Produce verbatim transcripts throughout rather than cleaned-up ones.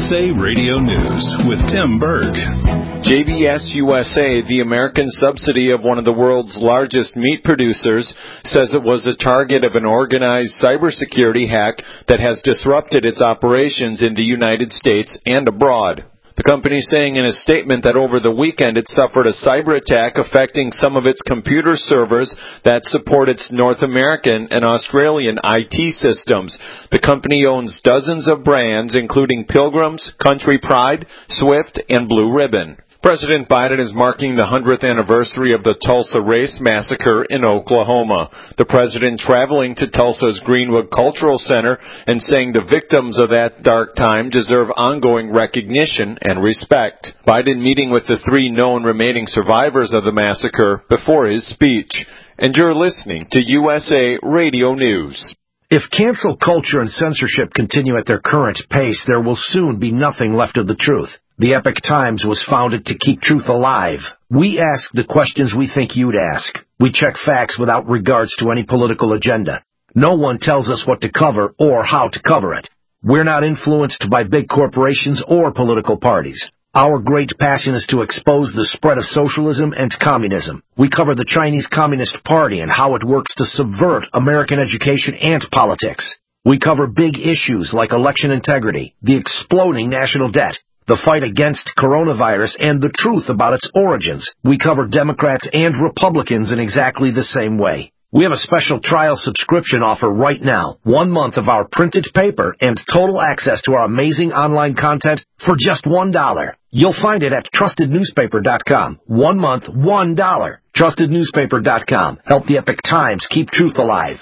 S A Radio News with Tim Berg. J B S U S A, the American subsidy of one of the world's largest meat producers, says it was the target of an organized cybersecurity hack that has disrupted its operations in the United States and abroad. The company is saying in a statement that over the weekend it suffered a cyber attack affecting some of its computer servers that support its North American and Australian I T systems. The company owns dozens of brands, including Pilgrims, Country Pride, Swift, and Blue Ribbon. President Biden is marking the hundredth anniversary of the Tulsa Race Massacre in Oklahoma. The president traveling to Tulsa's Greenwood Cultural Center and saying the victims of that dark time deserve ongoing recognition and respect. Biden meeting with the three known remaining survivors of the massacre before his speech. And you're listening to U S A Radio News. If cancel culture and censorship continue at their current pace, there will soon be nothing left of the truth. The Epoch Times was founded to keep truth alive. We ask the questions we think you'd ask. We check facts without regards to any political agenda. No one tells us what to cover or how to cover it. We're not influenced by big corporations or political parties. Our great passion is to expose the spread of socialism and communism. We cover the Chinese Communist Party and how it works to subvert American education and politics. We cover big issues like election integrity, the exploding national debt, the fight against coronavirus, and the truth about its origins. We cover Democrats and Republicans in exactly the same way. We have a special trial subscription offer right now. One month of our printed paper and total access to our amazing online content for just one dollar. You'll find it at trusted newspaper dot com. One month, one dollar. trusted newspaper dot com. Help the Epoch Times keep truth alive.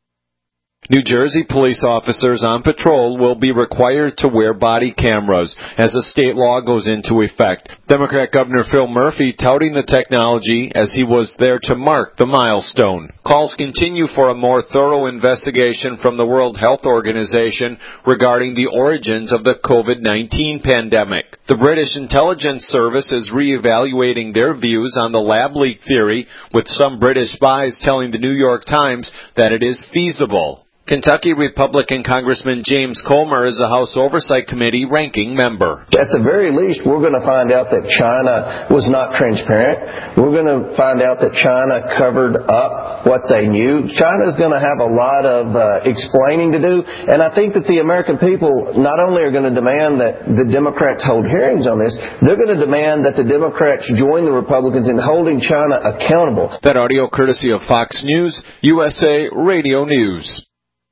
New Jersey police officers on patrol will be required to wear body cameras as a state law goes into effect. Democrat Governor Phil Murphy touting the technology as he was there to mark the milestone. Calls continue for a more thorough investigation from the World Health Organization regarding the origins of the COVID nineteen pandemic. The British Intelligence Service is re-evaluating their views on the lab leak theory, with some British spies telling the New York Times that it is feasible. Kentucky Republican Congressman James Comer is a House Oversight Committee ranking member. At the very least, we're going to find out that China was not transparent. We're going to find out that China covered up what they knew. China is going to have a lot of uh, explaining to do, and I think that the American people not only are going to demand that the Democrats hold hearings on this, they're going to demand that the Democrats join the Republicans in holding China accountable. That audio courtesy of Fox News, U S A Radio News.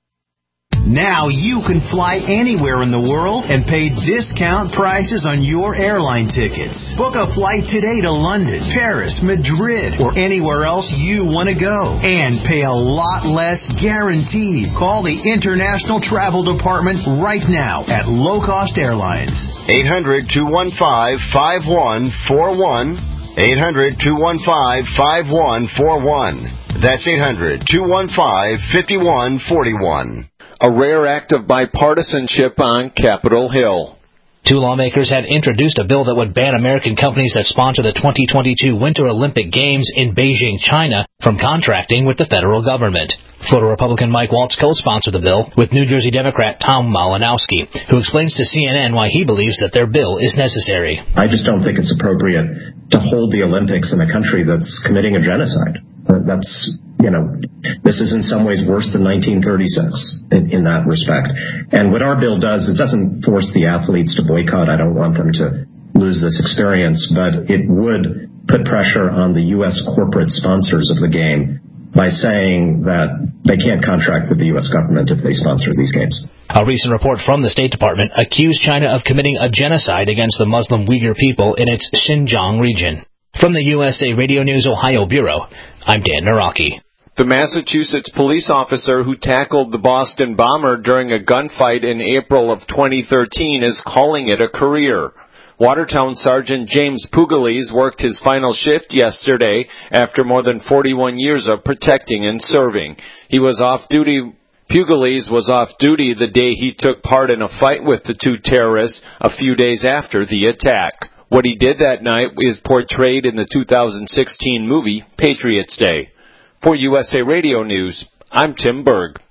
Now you can fly anywhere in the world and pay discount prices on your airline tickets. Book a flight today to London, Paris, Madrid, or anywhere else you want to go. And pay a lot less guaranteed. Call the International Travel Department right now at Low Cost Airlines. eight hundred, two one five, five one four one. eight hundred, two one five, five one four one. That's eight hundred, two one five, five one four one. A rare act of bipartisanship on Capitol Hill. Two lawmakers had introduced a bill that would ban American companies that sponsor the twenty twenty-two Winter Olympic Games in Beijing, China, from contracting with the federal government. Florida Republican Mike Waltz co-sponsored the bill with New Jersey Democrat Tom Malinowski, who explains to C N N why he believes that their bill is necessary. I just don't think it's appropriate to hold the Olympics in a country that's committing a genocide. That's, you know, this is in some ways worse than nineteen thirty-six in, in that respect. And what our bill does, it doesn't force the athletes to boycott. I don't want them to lose this experience, but it would put pressure on the U S corporate sponsors of the game by saying that they can't contract with the U S government if they sponsor these games. A recent report from the State Department accused China of committing a genocide against the Muslim Uyghur people in its Xinjiang region. From the U S A Radio News Ohio Bureau, I'm Dan Naraki. The Massachusetts police officer who tackled the Boston bomber during a gunfight in April of twenty thirteen is calling it a career. Watertown Sergeant James Pugliese worked his final shift yesterday after more than forty-one years of protecting and serving. He was off duty. Pugliese was off duty the day he took part in a fight with the two terrorists a few days after the attack. What he did that night is portrayed in the two thousand sixteen movie Patriots Day. For U S A Radio News, I'm Tim Berg.